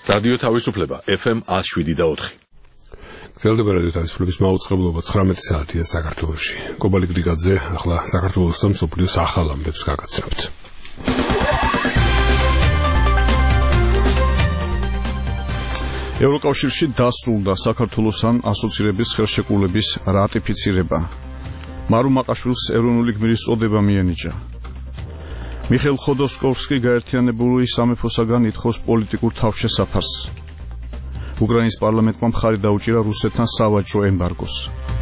რადიო თავისუფლება FM 107.4. გრძელდება რადიო თავისუფლების მაუწყებლობა 19 საათია საქართველოში. კობალი გრიგაძე ახლა საქართველოს და მსოფლიოს ახალ ამბებს გაგაცნობთ. ევროკავშირში დასრულდა საქართველოსთან ასოცირების ხელშეკრულების რატიფიცირება. მარუ მაყაშვილს ეროვნული გმირის წოდება მიენიჭა. მიხეილ ხოდოსკოვსკი გაერთიანებული სამეფოსაგან ითხოვს პოლიტიკურ თავშესაფარს. უკრაინის პარლამენტმა მხარი დაუჭირა რუსეთთან სავაჭრო ემბარგოს.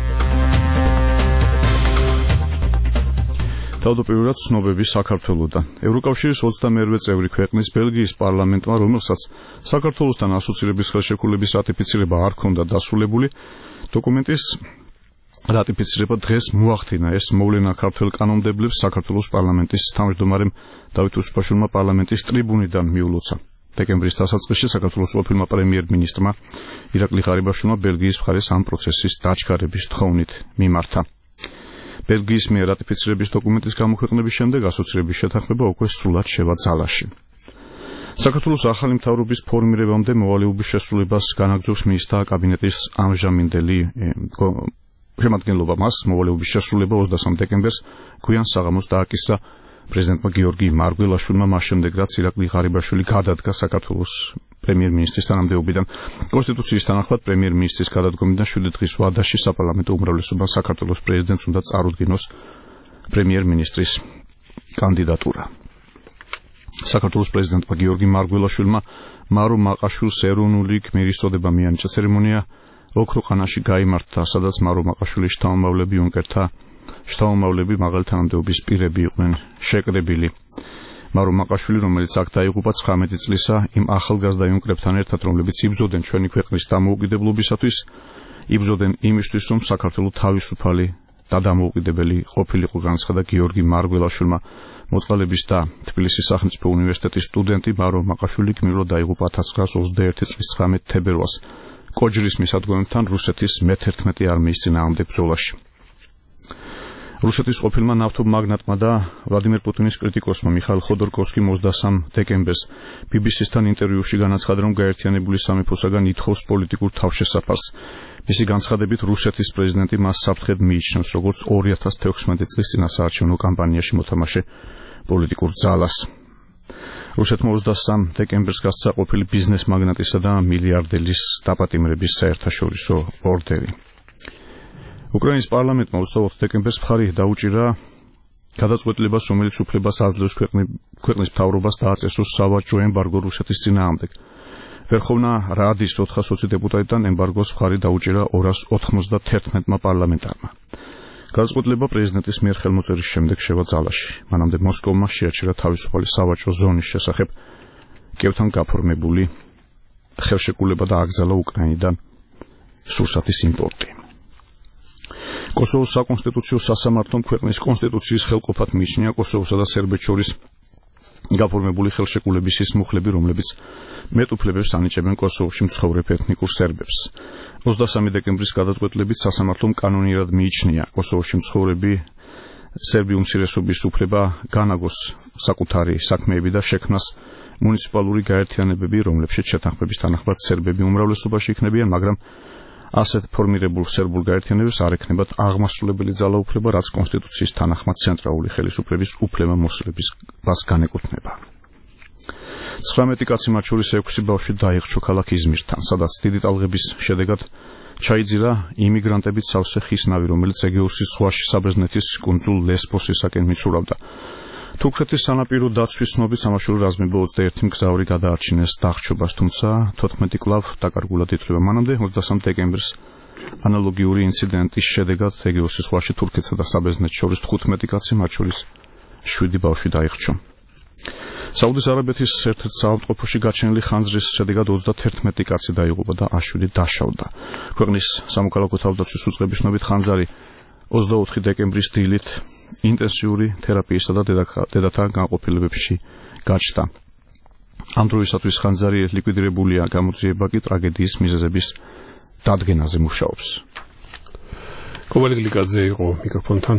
თავდაპირველად ცნობები საქართველოსთან. ევროკავშირის 22 წევრი ქვეყნის ბელგიის პარლამენტმა, რომელსაც საქართველოსთან ასოცირების ხელშეკრულების რატიფიცირება არ ჰქონდა დასრულებული, დოკუმენტის რატიფიცირება დღეს მოახდინა. ეს მოვლენა ქართველ კანონმდებლებს საქართველოს პარლამენტის თავმჯდომარემ დავით უსუფაშვილმა პარლამენტის ტრიბუნიდან მიულოცა. დეკემბრის დასაწყისში საქართველოს ყოფილმა პრემიერ-მინისტრმა ირაკლი ღარიბაშვილმა ბელგიის მხარეს ამ პროცესის დაჩქარების თხოვნით მიმართა. ბელგიის მიერ რატიფიცირების დოკუმენტის გამოქვეყნების შემდეგ ასოცირების შეთანხმება უკვე სრულად შევა ძალაში. საქართველოს ახალი მთავრობის ფორმირებამდე მოვალეობის შესრულებას განაგრძობს მინისტრთა კაბინეტის ამჟამინდელი შემადგენლობა. მას მოვალეობის შესრულება 23 დეკემბერს გვიან საღამოს დააკისრა პრეზიდენტმა გიორგი მარგველაშვილმა, მას შემდეგ რაც ირაკლი ღარიბაშვილი გადადგა საქართველოს პრემიერ-მინისტრის თანამდებობიდან. კონსტიტუციის თანახმად პრემიერ-მინისტრის გადადგომიდან 7 დღის ვადაში საპარლამენტო უმრავლესობამ საქართველოს პრეზიდენტს უნდა წარუდგინოს პრემიერ-მინისტრის კანდიდატურა. საქართველოს პრეზიდენტმა გიორგი მარგველაშვილმა მარუ მაყაშვილს ეროვნული გმირის წოდება მიანიჭა. ცერემონია ოქროყანაში გაიმართა, სადაც მარუ მაყაშვილის შთამომავლები იუნკერთა შთამომავლები მაღალი თანამდებობის პირები იყვნენ შეკრებილი. მარუ მაყაშვილი, რომელიც აქ დაიღუპა 19 წლისა, იმ ახალგაზრდა იუნკერებთან ერთად, რომლებიც იბრძოდნენ ჩვენი ქვეყნის დამოუკიდებლობისათვის, იბრძოდნენ იმისთვის, რომ საქართველოს თავისუფალი და დამოუკიდებელი ყოფილიყო, განაცხადა გიორგი მარგველაშვილმა. მოწყალების და თბილისის სახელმწიფო უნივერსიტეტის სტუდენტი მარუ მაყაშვილი გმირულად დაიღუპა 1921 წლის 19 თებერვალს კოჯრის მისადგომებთან რუსეთის მე-11 არმიის წინააღმდეგ ბრძოლაში. რუსეთის ყოფილმა ნავთობმაგნატმა და ვლადიმერ პუტინის კრიტიკოსმა მიხაილ ხოდორკოვსკიმ 23 დეკემბერს BBC-სთან ინტერვიუში განაცხადა, რომ გაერთიანებული სამეფოსაგან ითხოვს პოლიტიკურ თავშესაფარს. მისი განცხადებით, რუსეთის პრეზიდენტი მას საფრთხედ მიიჩნევს, როგორც 2016 წლის წინასაარჩევნო კამპანიაში მოთამაშე პოლიტიკურ ძალას. რუსეთმა 23 დეკემბერს გასცა ყოფილი ბიზნეს მაგნატისა და მილიარდერის დაპატიმრების საერთაშორისო ორდერი. უკრაინის პარლამენტმა 24 დეკემბერს მხარი დაუჭირა გადაწყვეტილებას, რომელიც უფლებას აძლევს ქვეყნის მთავრობას დააწესოს სავაჭრო ემბარგო რუსეთის წინააღმდეგ. ვერხოვნა რადის 420 დეპუტატიდან ემბარგოს მხარი დაუჭირა 291-მა პარლამენტარმა. გადაწყვეტილება პრეზიდენტის მიერ ხელმოწერის შემდეგ შევა ძალაში. მანამდე მოსკოვმა შეაჩერა თავისუფალი სავაჭრო ზონის შესახებ კევთან გაფორმებული ხელშეკრულება და აკრძალა უკრაინიდან სურსათის იმპორტი. კოსოვოს საკონსტიტუციო სასამართლომ ქვეყნის კონსტიტუციის ხელყოფად მიიჩნია კოსოვოსა და სერბეთს შორის გაფორმებული ხელშეკრულების ის მუხლები, რომლებიც მეტუფლებებს ანიჭებენ კოსოვოში მცხოვრებ ეთნიკურ სერბებს. 23 დეკემბრის გადაწყვეტილებით სასამართლომ კანონიერად მიიჩნია კოსოვოში მცხოვრები სერბი უმცირესობის უფლება განაგოს საკუთარი საქმეები და შექმნას მუნიციპალური გაერთიანებები, რომლებშიც შეთანხმების თანახმად სერბები უმრავლესობაში იქნებიან, მაგრამ ასეთ ფორმირებულ სერბულ გაერთიანებებს არ ექნებათ აღმასრულებელი ძალაუფლება, რაც კონსტიტუციის თანახმად ცენტრალური ხელისუფლების უფლება-მოსილების განეკუთვნება. 19 კაცი, მათ შორის 6 ბავშვი დაიხრჩო ქალაქ იზმირთან, სადაც დიდი ტალღების შედეგად ჩაიძირა იმიგრანტებით სავსე ხისნავი, რომელიც ეგეოსის ზღვაში საბერძნეთის კუნძულ ლესბოსისაკენ მიცურავდა. თურქეთის სანაპირო დაცვის ცნობით სამაშველო რაზმებმა 21 მგზავრი გადაარჩინეს დახჩობას, თუმცა 14 კვლავ დაკარგულად ითვლება. მანამდე 23 დეკემბერს ანალოგიური ინციდენტის შედეგად ეგეოსის ზღვაში თურქეთსა და საბერძნეთს შორის 15 კაცი, მათ შორის 7 ბავშვი დაიხრჩო. საუდის არაბეთის ერთ-ერთ საავადმყოფოში გაჩენილი ხანძრის შედეგად 31 კაცი დაიღუპა და A7 დაშავდა. ქვეყნის სამოქალაქო თავდაცვის უწყების ცნობით ხანძარი 24 დეკემბრის დილით ინტენსიური თერაპიისა და დედათა განყოფილებებში გაჩნდა. ამ დროისათვის ხანძარი ლიკვიდირებულია, გამოძიება კი ტრაგედიის მიზეზების დადგენაზე მუშაობს. კობალი გლიკაძე იყო მიკროფონთან.